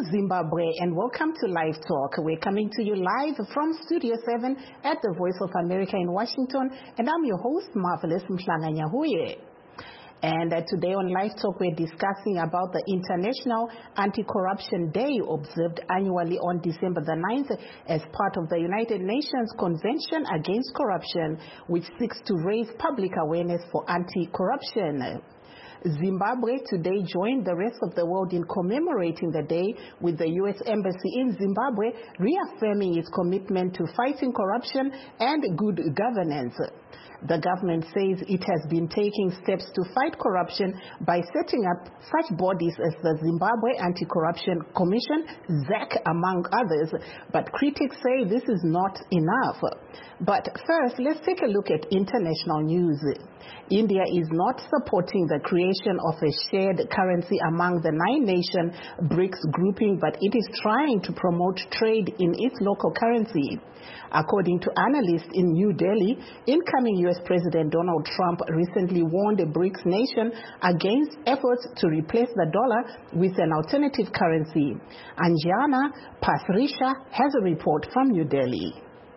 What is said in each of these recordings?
Zimbabwe, and welcome to Live Talk. We're coming to you live from Studio 7 at the Voice of America in Washington, and I'm your host, Marvelous Mhlanganyahuye. And today on Live Talk, we're discussing about the International Anti-Corruption Day observed annually on December the 9th as part of the United Nations Convention Against Corruption, which seeks to raise public awareness for anti-corruption. Zimbabwe today joined the rest of the world in commemorating the day, with the U.S. Embassy in Zimbabwe reaffirming its commitment to fighting corruption and good governance. The government says it has been taking steps to fight corruption by setting up such bodies as the Zimbabwe Anti-Corruption Commission, ZAC, among others, but critics say this is not enough. But first, let's take a look at international news. India is not supporting the creation of a shared currency among the 9-nation BRICS grouping, but it is trying to promote trade in its local currency. According to analysts in New Delhi, incoming U.S. President Donald Trump recently warned a BRICS nation against efforts to replace the dollar with an alternative currency. Anjana Pasrisha has a report from New Delhi.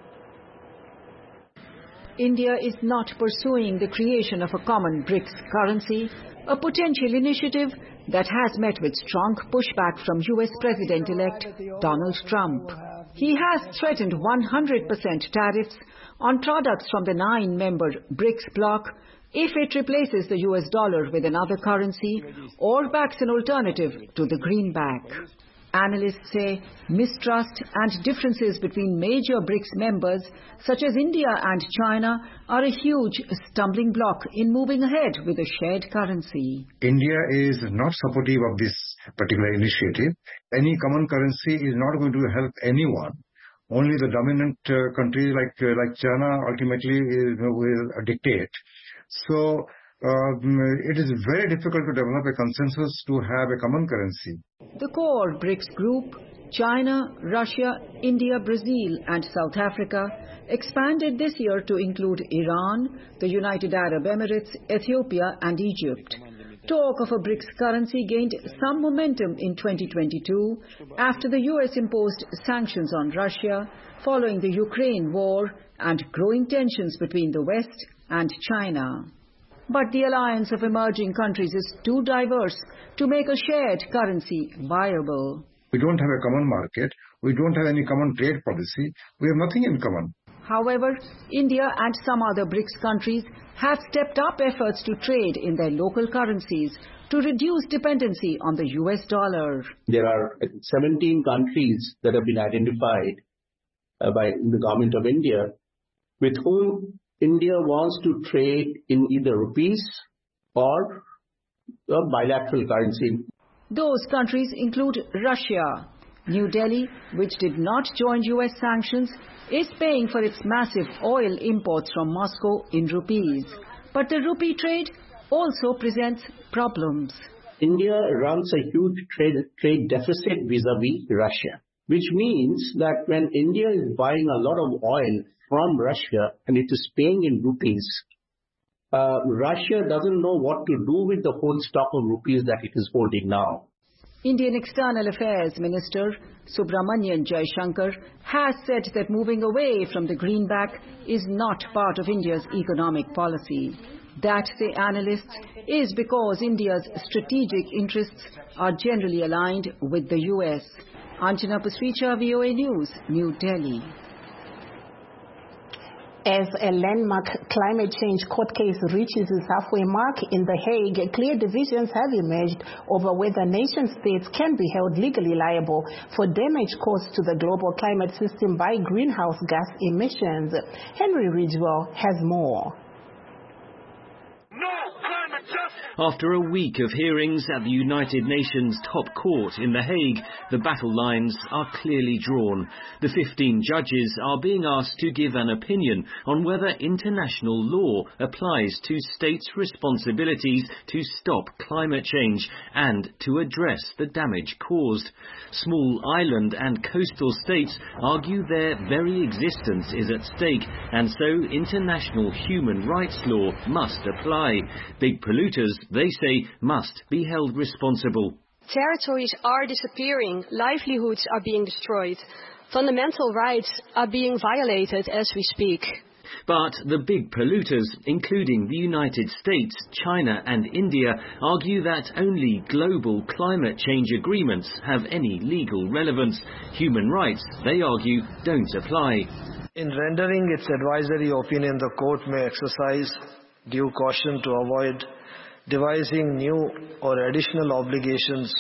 India is not pursuing the creation of a common BRICS currency, a potential initiative that has met with strong pushback from U.S. President-elect Donald Trump. He has threatened 100% tariffs on products from the 9-member BRICS bloc if it replaces the US dollar with another currency or backs an alternative to the greenback. Analysts say mistrust and differences between major BRICS members such as India and China are a huge stumbling block in moving ahead with a shared currency. India is not supportive of this particular initiative. Any common currency is not going to help anyone. Only the dominant countries like China ultimately will dictate. So it is very difficult to develop a consensus to have a common currency. The core BRICS group, China, Russia, India, Brazil and South Africa, expanded this year to include Iran, the United Arab Emirates, Ethiopia and Egypt. Talk of a BRICS currency gained some momentum in 2022 after the US imposed sanctions on Russia following the Ukraine war and growing tensions between the West and China. But the alliance of emerging countries is too diverse to make a shared currency viable. We don't have a common market. We don't have any common trade policy. We have nothing in common. However, India and some other BRICS countries have stepped up efforts to trade in their local currencies to reduce dependency on the US dollar. There are 17 countries that have been identified by the government of India with whom India wants to trade in either rupees or a bilateral currency. Those countries include Russia. New Delhi, which did not join US sanctions, is paying for its massive oil imports from Moscow in rupees. But the rupee trade also presents problems. India runs a huge trade deficit vis-a-vis Russia, which means that when India is buying a lot of oil from Russia and it is paying in rupees, Russia doesn't know what to do with the whole stock of rupees that it is holding now. Indian External Affairs Minister Subramanian Jaishankar has said that moving away from the greenback is not part of India's economic policy. That, say analysts, is because India's strategic interests are generally aligned with the US. Anjana Pasricha, VOA News, New Delhi. As a landmark climate change court case reaches its halfway mark in The Hague, clear divisions have emerged over whether nation-states can be held legally liable for damage caused to the global climate system by greenhouse gas emissions. Henry Ridgewell has more. After a week of hearings at the United Nations top court in The Hague, the battle lines are clearly drawn. The 15 judges are being asked to give an opinion on whether international law applies to states' responsibilities to stop climate change and to address the damage caused. Small island and coastal states argue their very existence is at stake, and so international human rights law must apply. Big polluters, they say, must be held responsible. Territories are disappearing, livelihoods are being destroyed, fundamental rights are being violated as we speak. But the big polluters, including the United States, China and India, argue that only global climate change agreements have any legal relevance. Human rights, they argue, don't apply. In rendering its advisory opinion, the court may exercise due caution to avoid devising new or additional obligations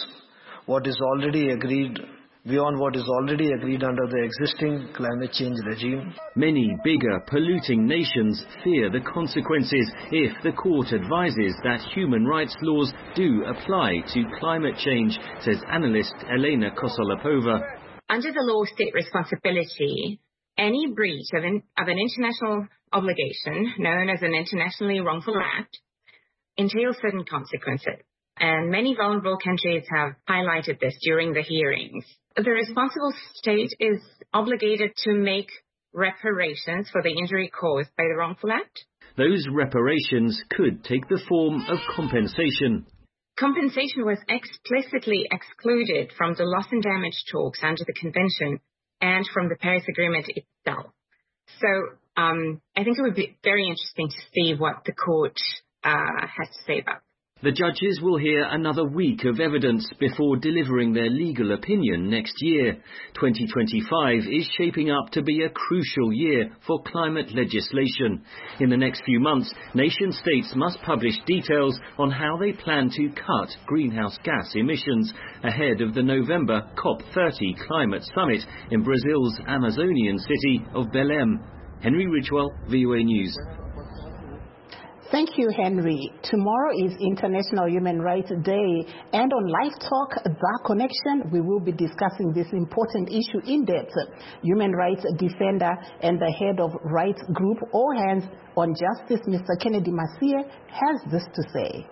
beyond what is already agreed under the existing climate change regime. Many bigger polluting nations fear the consequences if the court advises that human rights laws do apply to climate change, says analyst Elena Kosolapova. Under the law of state responsibility, any breach of an international obligation, known as an internationally wrongful act, entails certain consequences. And many vulnerable countries have highlighted this during the hearings. The responsible state is obligated to make reparations for the injury caused by the wrongful act. Those reparations could take the form of compensation. Compensation was explicitly excluded from the loss and damage talks under the convention and from the Paris Agreement itself. So I think it would be very interesting to see what the court has to say about it. The judges will hear another week of evidence before delivering their legal opinion next year. 2025 is shaping up to be a crucial year for climate legislation. In the next few months, nation states must publish details on how they plan to cut greenhouse gas emissions ahead of the November COP30 climate summit in Brazil's Amazonian city of Belém. Henry Ridgewell, VOA News. Thank you, Henry. Tomorrow is International Human Rights Day, and on Live Talk, The Connection, we will be discussing this important issue in depth. Human rights defender and the head of rights group All Hands on Justice, Mr. Kennedy Masia, has this to say.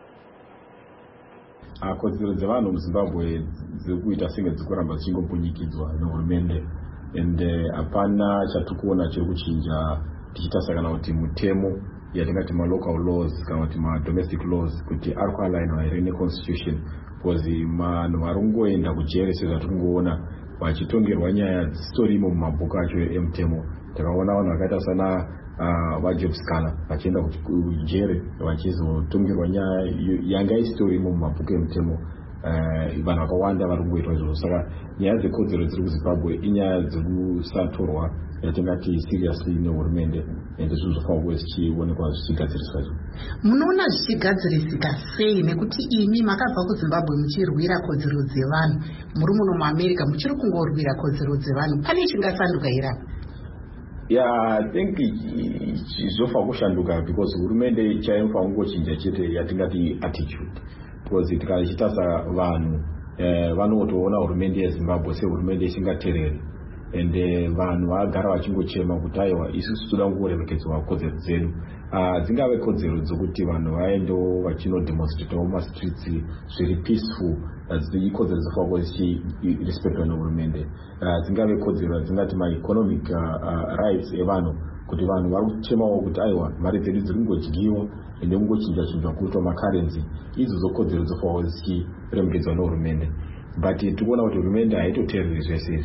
Kodzero dzevanhu muZimbabwe dzirikuita senge dzikuramba dzichingopunyikidzwa nehurumende ende hapana chatikuona chiri kuchinja tichitarisa kana kuti mutemo yatingati local laws kana kuti domestic laws kuti ari kualign here neconstitution because vanhu vari kungoenda kujere sezvatiri kungoona vachitongerwa nyaya dzisitorimo mumabhuku acho emutemo. Takaona vanhu vakaita sana vaJob Scala vachienda kujere vachizotongerwa nyaya yanga isitorimo mumabhuku emutemo. Vanhu vakawanda vari kungoitwa izvozvo. Saka nyaya dzekodzero dziri kuZimbabwe inyaya dzekusatorwa yatingati seriously nehurumende ende zvinhu zvofanira kuve zvichionekwa zvichigadziriswa. Munoona zvichigadzirisika sei nekuti imi makabva kuZimbabwe muchirwira kodzero dzevanhu, muri muno muAmerica muchiri kungorwira kodzero dzevanhu, pane chingasanduka here? I think zvofanira kushanduka because hurumende chainofanira kungochinja chete yatingati attitude. Because tikaichitarisa vanhu vanotoona hurumende yeZimbabwe sehurumende isingatereri ende vanhu vagara vachingochema kuti aiwa isusu toda kungoremekedzwa kodzero dzedu. Dzingave kodzero dzokuti vanhu vaendo vachinodemonstratawo mumastreets zviri peaceful, ikodzero dzofanira kuva zichirespectwa nehurumende. Dzingave kodzero dzingati maeconomic rights evanhu, kuti vanhu vari kuchemawo kuti aiwa mari dzedu dziri kungodyiwa ende kungochinja kuitwa makarenzi. Idzodzo kodzero dzofanira kuva zichiremekedzwa nehurumende. But tikuona kuti hurumende haitoteereri zvese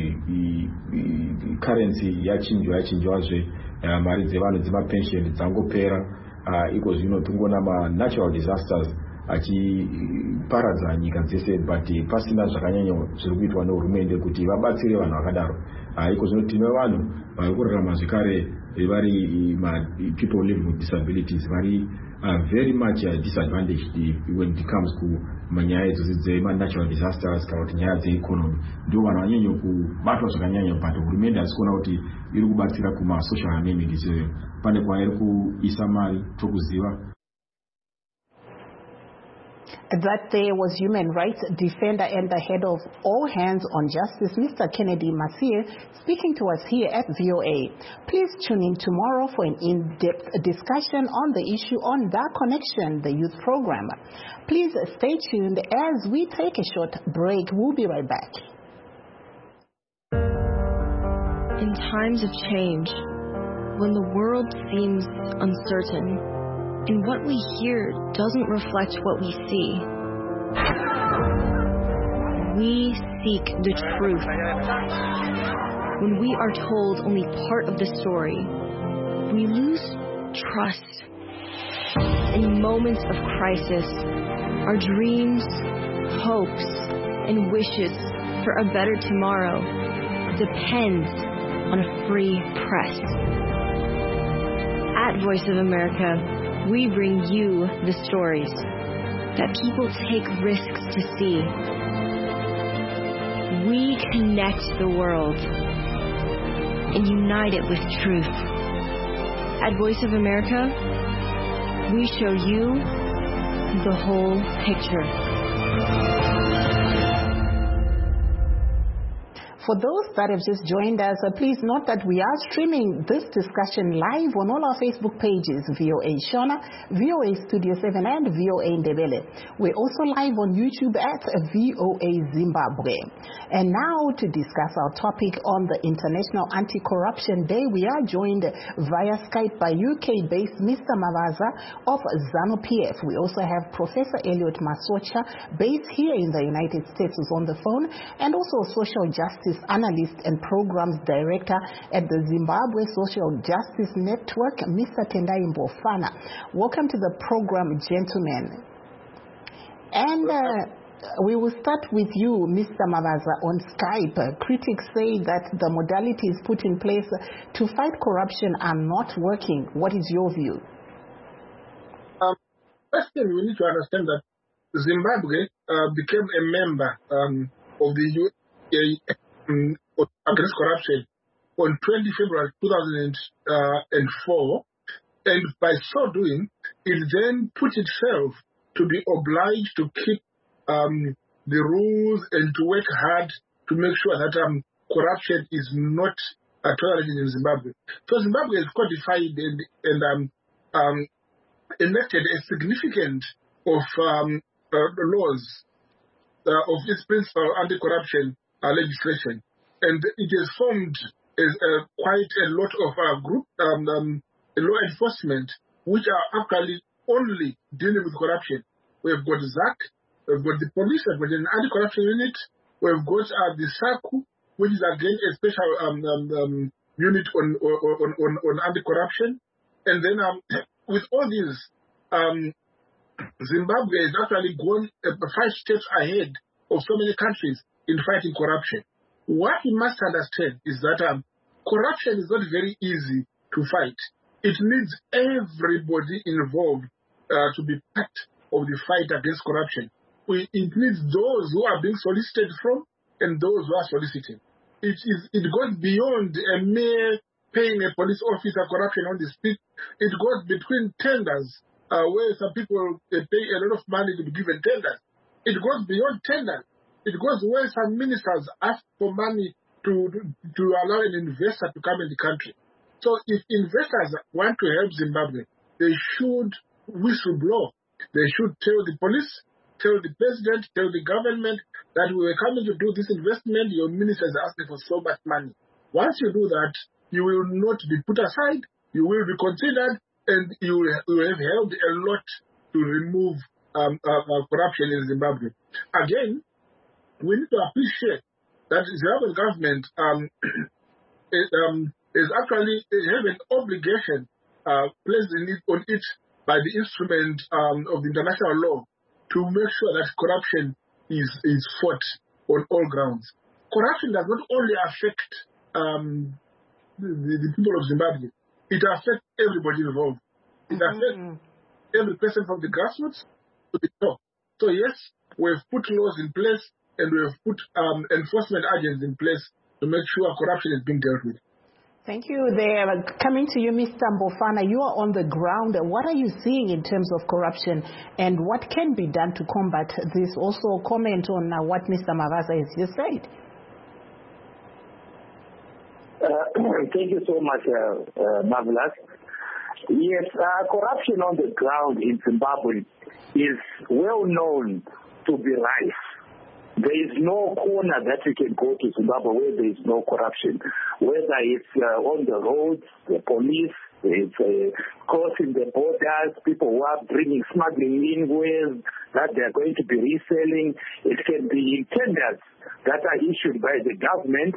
currency yachinjwazve, mari dzevanhu dzemapensheni dzangopera. Iko zvino tingoona manatural disasters achiparadza nyika dzese, but pasina zvakanyanya zviri kuitwa nehurumende kuti vabatsire vanhu vakadaro. Iko zvino tine vanhu vari kurarama zvekare vari people living with disabilities vari very much disadvantaged when it comes to manyaya idzodzi dzemanatural disasters kana kuti nyaya dzeeconomy. Ndio vanhu vanyanya kubatwa zvakanyanya, but hurumende hasi kuona kuti iri kubatsira kumasocial amenities. Pane kwairi kuisa mari tokuziva. That there was human rights defender and the head of All Hands on Justice, Mr. Kennedy Masia, speaking to us here at VOA. Please tune in tomorrow for an in-depth discussion on the issue on The Connection, the youth program. Please stay tuned as we take a short break. We'll be right back. In times of change, when the world seems uncertain, and what we hear doesn't reflect what we see, we seek the truth. When we are told only part of the story, we lose trust. In moments of crisis, our dreams, hopes, and wishes for a better tomorrow depends on a free press. At Voice of America, we bring you the stories that people take risks to see. We connect the world and unite it with truth. At Voice of America, we show you the whole picture. For those that have just joined us, please note that we are streaming this discussion live on all our Facebook pages, VOA Shona, VOA Studio 7, and VOA Ndebele. We're also live on YouTube at VOA Zimbabwe. And now to discuss our topic on the International Anti-Corruption Day, we are joined via Skype by UK-based Mr. Mavaza of ZANU-PF. We also have Professor Elliot Masocha, based here in the United States, who's on the phone, and also social justice analyst and programs director at the Zimbabwe Social Justice Network, Mr. Tendai Mbofana. Welcome to the program, gentlemen. And we will start with you, Mr. Mavaza, on Skype. Critics say that the modalities put in place to fight corruption are not working. What is your view? First thing we need to understand that Zimbabwe became a member of the Against Corruption on 20 February 2004, and by so doing, it then put itself to be obliged to keep the rules and to work hard to make sure that corruption is not tolerated in Zimbabwe. So Zimbabwe has codified and enacted a significant of laws of its principal anti-corruption legislation, and it has formed quite a lot of group law enforcement which are actually only dealing with corruption. We have got ZAC, we've got the police, we've got an anti-corruption unit, we've got the SACU, which is again a special unit on anti-corruption, and then with all these, Zimbabwe has actually gone 5 steps ahead of so many countries in fighting corruption. What we must understand is that corruption is not very easy to fight. It needs everybody involved to be part of the fight against corruption. It needs those who are being solicited from and those who are soliciting. It goes beyond a mere paying a police officer corruption on the street. It goes between tenders, where some people pay a lot of money to be given tenders. It goes beyond tenders. It goes where some ministers ask for money to allow an investor to come in the country. So if investors want to help Zimbabwe, they should whistleblow. They should tell the police, tell the president, tell the government that we were coming to do this investment, your ministers are asking for so much money. Once you do that, you will not be put aside, you will be considered, and you will have helped a lot to remove corruption in Zimbabwe. Again, we need to appreciate that the Zimbabwean government is actually have an obligation placed on it by the instrument of the international law to make sure that corruption is fought on all grounds. Corruption does not only affect the people of Zimbabwe, it affects everybody involved. It affects every person from the grassroots to the top. So yes, we have put laws in place and we have put enforcement agents in place to make sure corruption is being dealt with. Thank you. There, coming to you, Mr. Mbofana, you are on the ground. What are you seeing in terms of corruption and what can be done to combat this? Also comment on what Mr. Mavaza has just said. Thank you so much, Marvelous. Yes, corruption on the ground in Zimbabwe is well known to be rife. There is no corner that you can go to Zimbabwe where there is no corruption, whether it's on the roads, the police, it's crossing the borders, people who are smuggling in with that they are going to be reselling. It can be tenders that are issued by the government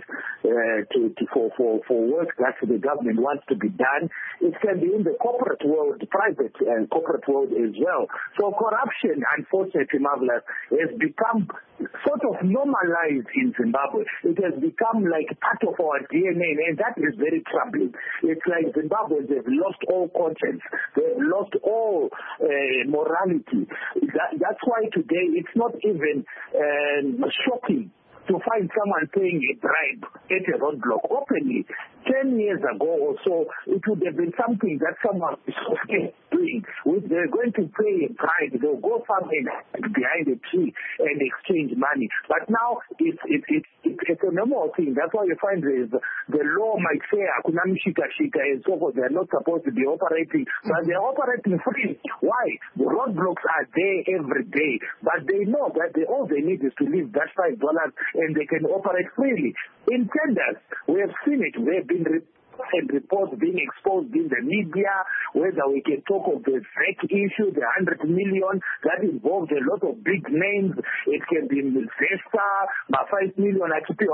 for work that the government wants to be done. It can be in the corporate world, private and corporate world as well. So corruption, unfortunately, Marvelous, has become sort of normalized in Zimbabwe. It has become like part of our DNA, and that is very troubling. It's like Zimbabweans have lost all conscience. They've lost all morality. That's why today it's not even shocking to find someone paying a bribe at a roadblock openly. 10 years ago or so, it would have been something that someone is doing. If they're going to pay a bribe, they'll go somewhere behind a tree and exchange money. But now it's a normal thing. That's why you find the law might say, shika, and so forth. They're not supposed to be operating, but they're operating free. Why? The roadblocks are there every day, but they know that all they need is to leave that $5 and they can operate freely. In tenders, we have seen it. We have been reports being exposed in the media, whether we can talk of the fake issue, the 100 million, that involved a lot of big names. It can be Zesta, 5 million,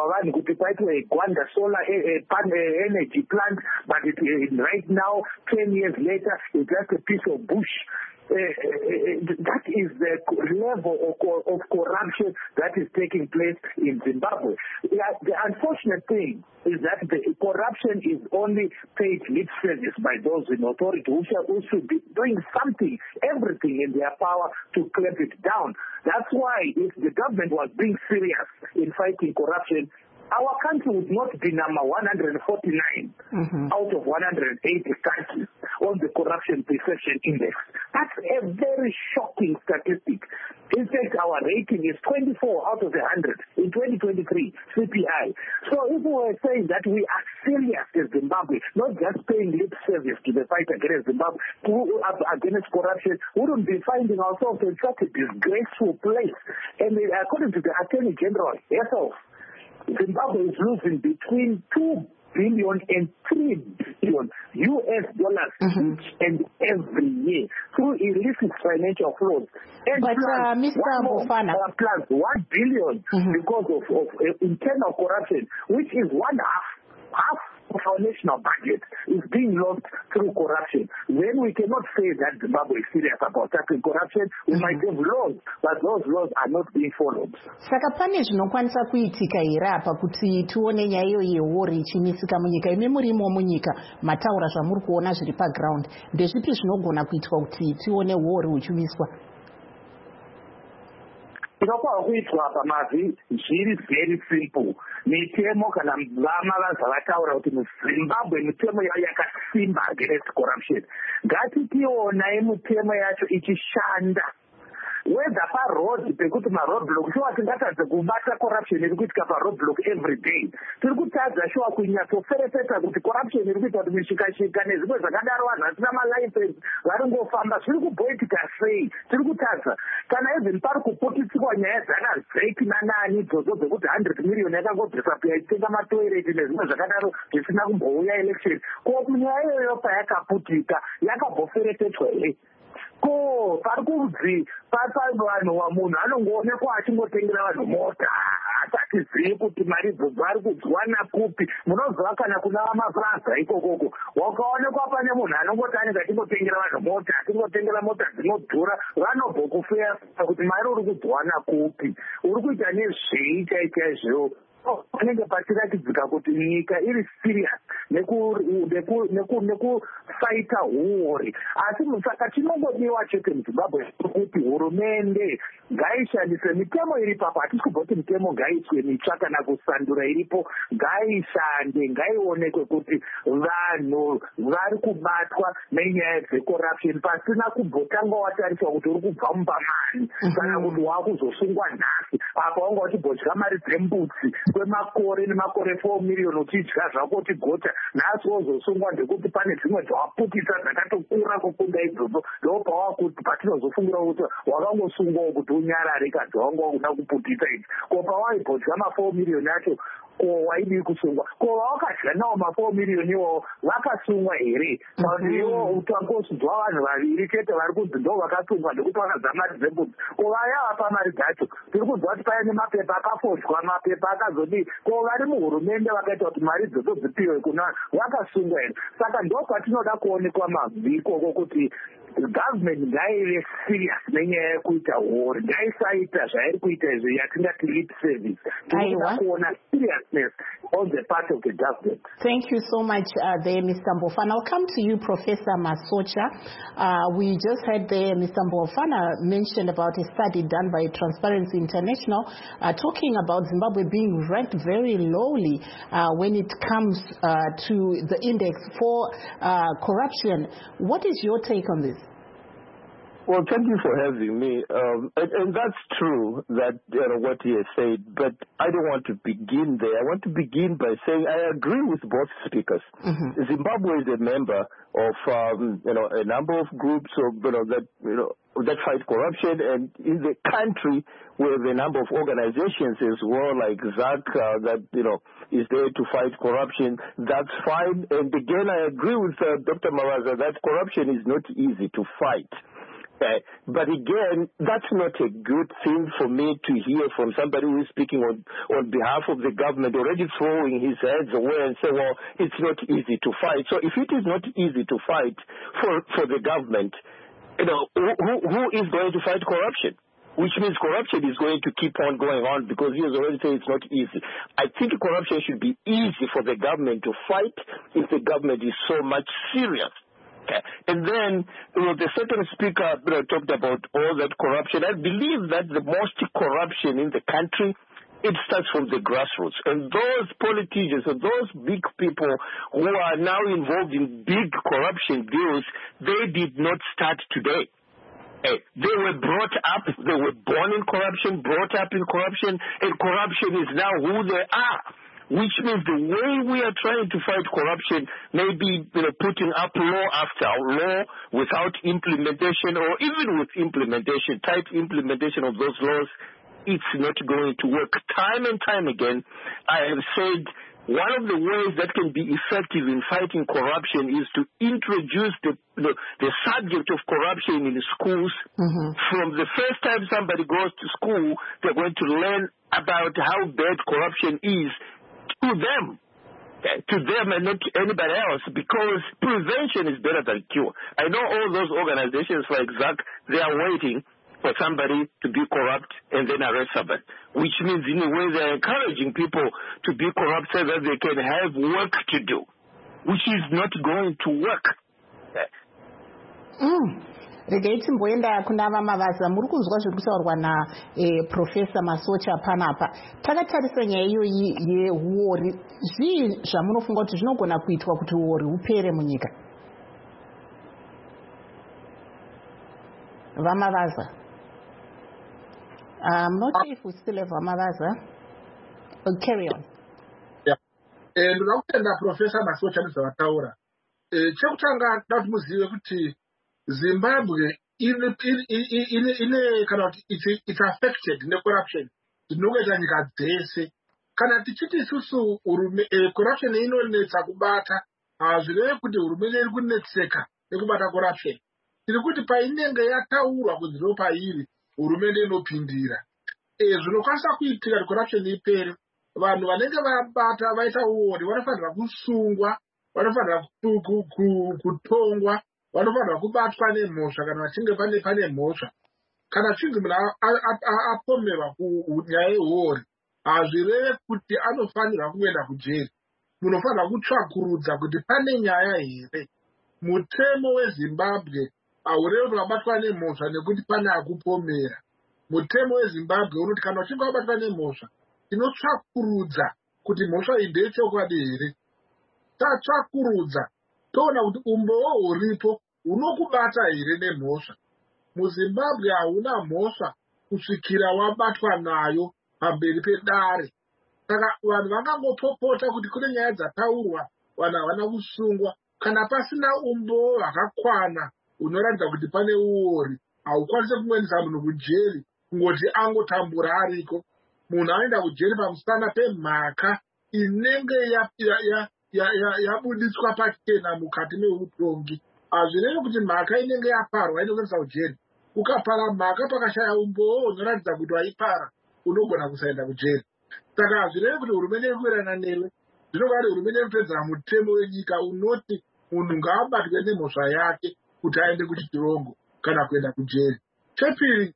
a Gwanda solar energy plant, but right now, 10 years later, it's just a piece of bush. That is the level of corruption that is taking place in Zimbabwe. The unfortunate thing is that the corruption is only paid lip service by those in authority who should be doing something, everything in their power to clamp it down. That's why if the government was being serious in fighting corruption, our country would not be number 149 out of 180 countries on the Corruption Perception Index. That's a very shocking statistic. In fact, our rating is 24 out of 100 in 2023 CPI. So if we were saying that we are serious as Zimbabwe, not just paying lip service to the fight against Zimbabwe, against corruption, we wouldn't be finding ourselves in such a disgraceful place. And according to the Attorney General herself, Zimbabwe is losing between $2 billion and $3 billion each and every year through illicit financial flows. And but Mr. Mufana, plus $1 billion because of internal corruption, which is half of our national budget is being lost through corruption. Then we cannot say that Zimbabwe is serious about tackling corruption. We might have laws, but those laws are not being followed. Saka pane zvinokwanisa kuitika here apa kuti tione nyaya iyo yewori ichimisika munyika. Imi murimo munyika mataura zvamuri kuona zviri paground. Ndezvipi zvinogona kuitwa kuti tione wori uchimiswa? Inokwa kuitwa pamavi zviri very simple. Mitemo kana vamavaza vataura kuti muZimbabwe mitemo yayo yakasimba against corruption. Ngatitiona mitemo yacho ichishanda. Whether paroad pekuti maroadblock shuwa tingatadza kubata corruption iri kuitika paroadblock every day. Tiri kutadza shuwa kunyatsoferefeta kuti corruption iri kuita kuti mishikashika nezvimwe zvakadaro vanhu vasina malicense vari ngofamba zviri kubhoitika sei. Tiri kutadza kana even pari kuputitsiwa nyaya dzana Drake nanani idzodzo dzekuti 100 million yakangobvisapia ichitenga matoireti nezvimwe zvakadaro zvisina kumbouya election. Ko nyaya iyoyo payakaputika yakamboferetetswa here. Ko pari vanhu munhu anongoonekwa achingotengera vanhu mota asatizivi kuti mari dzobva ari kudziwana kupi. Munoziva kana kuna vamafransa ikokoko wakaonekwa pane munhu anongoti anenge achingotengera vanhu mota achingotengera mota dzinodhura vanobvokufeya kuti mari uri kudziwana kupi, uri kuita nezvei chaizvo. Panenge pachiratidzika kuti nyika iri serious nekufaita huori. Asi saka chinongodiwa chete muZimbabwe kuti hurumende ngaishandise mitemo iripo. Hatisi kubvoti mitemo ngaiiswe mitsva kana kusandura iripo. Ngaishande, ngaionekwe kuti vanhu vari kubatwa nenyaya dzecorruption pasina kumbotanga watariswa kuti uri kubva mubamani kana kuti wakuzosungwa nhasi apa wanga uchibhodya mari dzembudzi kwemakore nemakore 4 million uchidya zvako uchigota. Nhasi wozosungwa ndekuti pane dzimwe dzawaputisa dzakatokura kukunda idzodzo. Ndopawakuti patinozofungira kuti wakangosungwawo kuti unyarare kadzi wanga wakuda kuputisa idzi. Ko pawaibhodya ma4 million acho ko waidi kusungwa ko wakadya nawo ma4 million iwo vakasungwa here vanhu iwo utangosudzwa vanhu vaviri chete vari kunzi ndo vakasungwa nekuti vakadza mari dzembudzi ko vaya vapa mari dzacho tiri kunzwa kuti paine mapepa akafoshwa mapepa akazodii ko vari muhurumende vakaita kuti mari dzodzo dzipiwe kuna vakasungwa here saka ndo kwatinoda kuonekwa mavhikoko kuti government ngaive serious nenyaya yekuita war ngaisaita zvairi kuita izvi yatingati lip service tinoda kuona seriousness on the part of the government. Thank you so much there, Mr. Mbofana. I'll come to you, Professor Masocha. We just heard there Mr. Mbofana mentioned about a study done by Transparency International talking about Zimbabwe being ranked very lowly when it comes to the index for corruption. What is your take on this? Well, thank you for having me. And that's true that what he has said, but I don't want to begin there. I want to begin by saying I agree with both speakers. Mm-hmm. Zimbabwe is a member of a number of groups of that fight corruption, and in the country we have a number of organizations as well, like ZAC that is there to fight corruption. That's fine. And again, I agree with Dr. Maraza that corruption is not easy to fight. But again, that's not a good thing for me to hear from somebody who is speaking on behalf of the government, already throwing his hands away and say, well, it's not easy to fight. So if it is not easy to fight for the government, who is going to fight corruption? Which means corruption is going to keep on going on because he has already said it's not easy. I think corruption should be easy for the government to fight if the government is so much serious. And then, the second speaker talked about all that corruption. I believe that the most corruption in the country, it starts from the grassroots. And those politicians and those big people who are now involved in big corruption deals, they did not start today. They were brought up, they were born in corruption, brought up in corruption, and corruption is now who they are. Which means the way we are trying to fight corruption may be putting up law after law without implementation, or even with implementation, tight implementation of those laws, it's not going to work. Time and time again, I have said one of the ways that can be effective in fighting corruption is to introduce the subject of corruption in the schools. Mm-hmm. From the first time somebody goes to school, they're going to learn about how bad corruption is to them and not anybody else, because prevention is better than cure. I know all those organizations like ZAC, they are waiting for somebody to be corrupt and then arrest somebody, which means in a way they're encouraging people to be corrupt so that they can have work to do, which is not going to work. Regai timboenda kuna Mavaza muri kunzwa zviri kutaurwa naProfesa Masocha panapa. Takatarisa nyaya iyoyi yewori, zvii zvamunofunga kuti zvinogona kuitwa kuti wori hupere munyika? Vamavaza. I'm not sure if we still have Vamavaza. Carry on. Yeah. Ndoda kutenda Profesa Masocha nezvavataura. Chekutanga kuti muzive kuti Zimbabwe it's affected corruption. Zvinoita nyika dzese. Kana tichiti isusu corruption inonetsa kubata, hazvireve kuti hurumende iri kunetseka nekubata corruption. Tiri kuti painenge yataurwa kuti zvino pairi hurumende inopindira. Zvinokwanisa kuitika kuti corruption ipere, vanhu vanenge vabata vaita uori vanofanira kusungwa, vanofanira kutongwa, vanofanira kubatwa nemhosva kana vachinge pane mhosva. Kana chinzi munhu apomerwa kunyaya yeuori, hazvireve kuti anofanirwa kuenda kujeri. Munofanira kutsvakurudza kuti pane nyaya here. Mutemo weZimbabwe haurevi kuti wabatwa nemhosva nekuti pane akupomera. Mutemo weZimbabwe unoti kana uchinge wabatwa nemhosva, tinotsvakurudza kuti mhosva iyi ndeyechokwadi here. Tatsvakurudza toona kuti umboo huripo unokubata here nemhosva. MuZimbabwe hauna mhosva kusvikira wabatwa nayo pamberi pedare. Saka vanhu vangangopopota kuti kune nyaya dzataurwa, vanhu havana kusungwa. Kana pasina umboo hwakakwana unoratidza kuti pane uori, haukwanisi kumwenisa munhu kujeri kungoti angotambura ariko. Munhu anoenda kujeri pamusana pemhaka inenge yabudiswa pachena mukati meutongi hazvirevi kuti mhaka inenge yaparwa inokuendesa kujeri. Ukapara mhaka pakashaya umboo unoratidza kuti waipara unogona kusaenda kujeri. Saka hazvirevi kuti hurumende irikuwirirana newe, zvinova kuti hurumende irikutedzera mutemo wenyika unoti munhu ngaabatwe nemhosva yake kuti aende kuchitongo kana kuenda kujeri. Chepiri,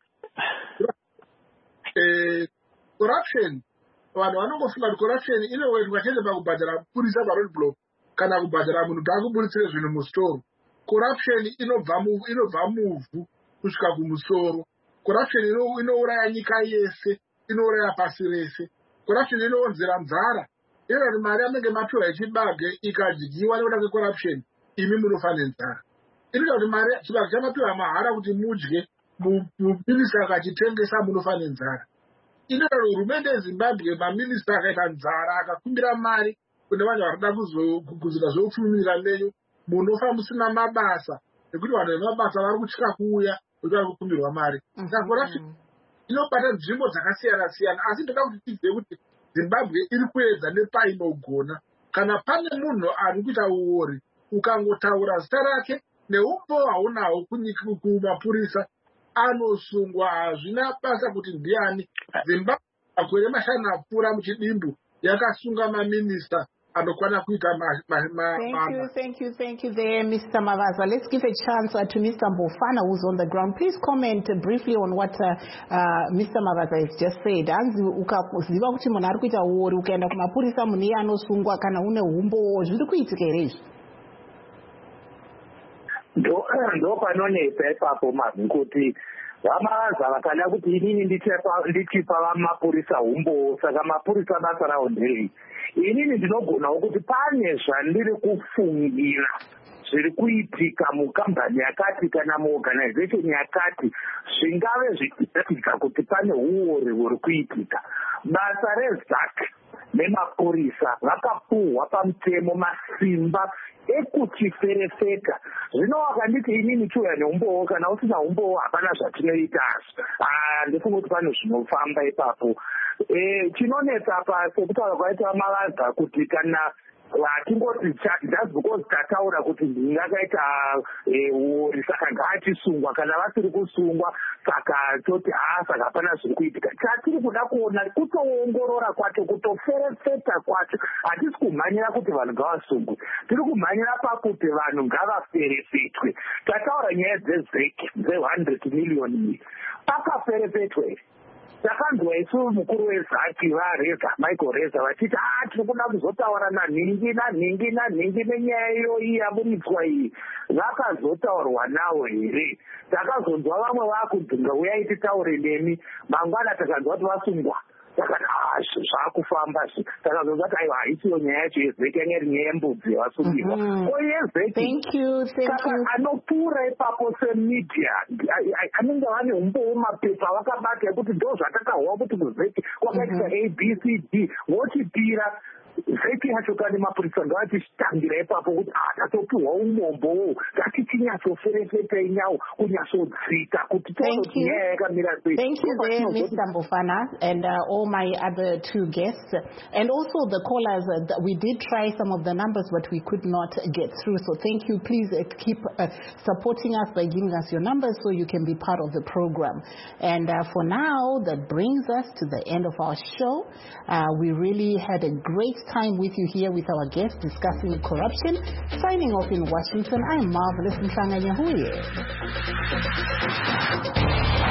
corruption. Vanhu vanongofunga kuti corruption inowedzwa chete pakubhadhara mapurisa paroadblock kana kubhadhara munhu ngaakuburitsire zvinhu musitoro. Corruption inobva muvhu kusvika kumusoro. Corruption inouraya nyika yese, inouraya pasi rese. Corruption inoonzera nzara. Iro kuti mari anenge mapiwa yechibage ikadyiwa nekuda kwecorruption, imi munofa nenzara. Inoita kuti mari chibage chamapiwa mahara kuti mudye, muminista akachitengesa munofa nenzara. Inoita kuti hurumende yeZimbabwe maminista akaita nzara akakumbira mari kune vanhu varikuda kuguzira zveupfumira menyu, munofa musina mabasa nekuti vanhu vemabasa vari kutya kuuya kuti vari kukumbirwa mari. Saka corruption inobata nzvimbo dzakasiyana siyana, asi ndoda kuti tizive kuti Zimbabwe iri kuedza nepainogona. Kana pane munhu ari kuita uori, ukangotaura zita rake neumbo haunawo kumapurisa, anosungwa. Hazvina basa kuti ndiani. Zimbabwe makore mashanu apfuura muchidimbu yakasunga maminista anokwana kuita Thank you there, Mr. Mavaza. Let's give a chance to Mr. Mbofana, who's on the ground. Please comment briefly on what Mr. Mavaza has just said. Anzi ukaziva kuti munhu ari kuita uori ukaenda kumapurisa munhu iye anosungwa kana une umbo, zviri kuitika here izvi? Ndo panonetsa ipapo kuti vamavaza vakada kuti inini ndichipa vamapurisa umbo, saka mapurisa basa rawo nderei. Inini ndinogonawo kuti pane zvandiri kufungira zviri kuitika mukambani yakati kana muorganization yakati zvingave zvichiitika kuti pane uori huri kuitika. Basa reZAC nemapurisa vakapuhwa pamutemo masimba ekuchiferefeka. Zvino wakanditi inini chiuya neumbowo, kana usina umbowo hapana zvatinoita. Ndifunga kuti pane zvinofamba ipapo. Chinonetsa pasekutaura kwaita Mavaza kuti kana vatingoti just because tataura kuti ndingakaita uori saka ngaachisungwa, kana vasiri kusungwa saka toti saka hapana zviri kuitika. Chatiri kuda kuona kutoongorora kwacho, kutoferefeta kwacho. Hatisi kumhanyira kuti vanhu ngavasungwe, tiri kumhanyira pakuti vanhu ngavaferefetwe. Tataura nyaya dzezeki dze100 million pakaferefetwe. Takanzwa isu mukuru weZAC vareza Michael Reza vachiti tiri kuda kuzotaura nanhingi nenyaya iyoyi yaburitswa iyi. Vakazotaurwa nawo here? Takazonzwa vamwe vakudzinga uyai titaure nemi, mangwana takanzwa kuti vasungwa. Takati zvakufamba takazonzwa kuti aiwa haisiyo nyaya yacho yeZeki, yange iri nyaya yembudzi yavasungirwa. YeZeki saka anopfuura ipapo semedia anenge vane umbowo mapepa vakabata ekuti ndo zvatakahwa kuti kuZeki kwakaita ABCD vochipira. Zeki yacho kandi mapurisa ngavatitangira ipapo kuti tatopiwa umombowo, ngatichinyatsoferefetei nyawo kunyatsodzika kuti tooti nyaya yakamira sei. Thank you there, Mr. Mbofana, and all my other two guests, and also the callers. We did try some of the numbers, but we could not get through. So thank you. Please keep supporting us by giving us your numbers so you can be part of the program. And for now, that brings us to the end of our show. We really had a great time with you here with our guests discussing corruption. Signing off in Washington, I'm Marvelous Mhlanga Nyahuye.